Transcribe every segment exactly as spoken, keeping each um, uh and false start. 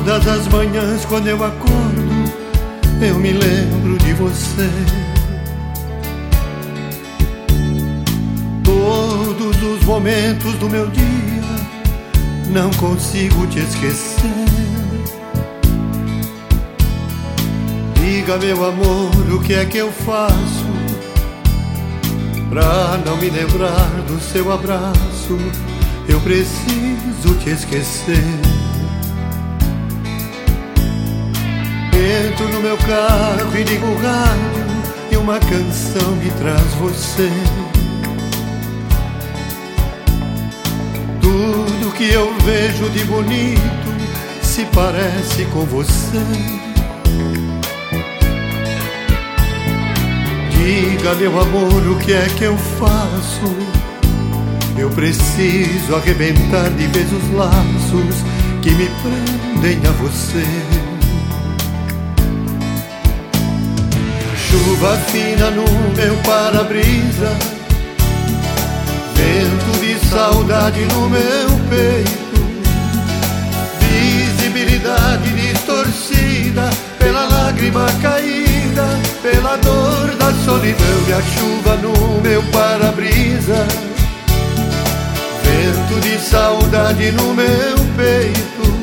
Todas as manhãs quando eu acordo, eu me lembro de você. Todos os momentos do meu dia, não consigo te esquecer. Diga, meu amor, o que é que eu faço pra não me lembrar do seu abraço? Eu preciso te esquecer. Entro no meu carro e ligo o rádio, e uma canção me traz você. Tudo que eu vejo de bonito se parece com você. Diga, meu amor, o que é que eu faço? Eu preciso arrebentar de vez os laços que me prendem a você. Chuva fina no meu para-brisa, vento de saudade no meu peito, visibilidade distorcida pela lágrima caída, pela dor da solidão. E a chuva no meu para-brisa, vento de saudade no meu peito,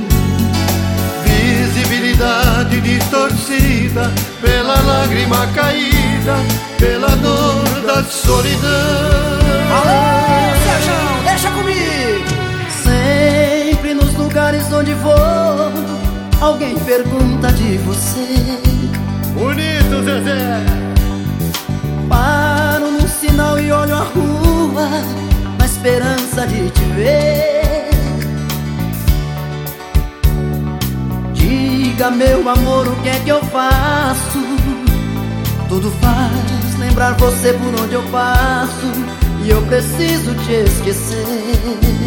visibilidade distorcida pela lágrima caída, pela dor da solidão. Alô, Sérgio, deixa comigo! Sempre nos lugares onde vou, alguém pergunta de você. Bonito, Zezé! Paro num sinal e olho a rua, na esperança de te ver. Diga, meu amor, o que é que eu faço? Tudo faz lembrar você por onde eu passo, e eu preciso te esquecer.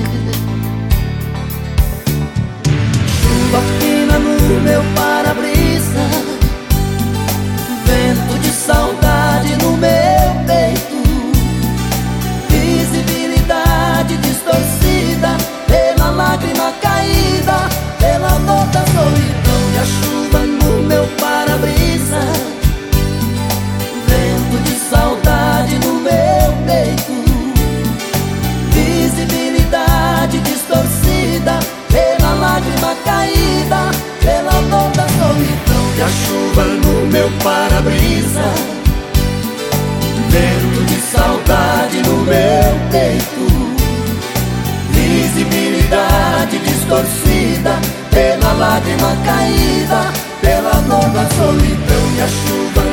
Chuva fina no meu para-brisa, vento de saudade no meu peito, visibilidade distorcida pela lágrima caída, pela dor da solidão. E a chuva no meu para-brisa, vento de saudade no meu peito, visibilidade distorcida pela lágrima caída, pela dor da solidão. E a chuva no meu para-brisa, vento de saudade no meu peito, visibilidade distorcida pela lágrima caída, pela dor da solidão. E a chuva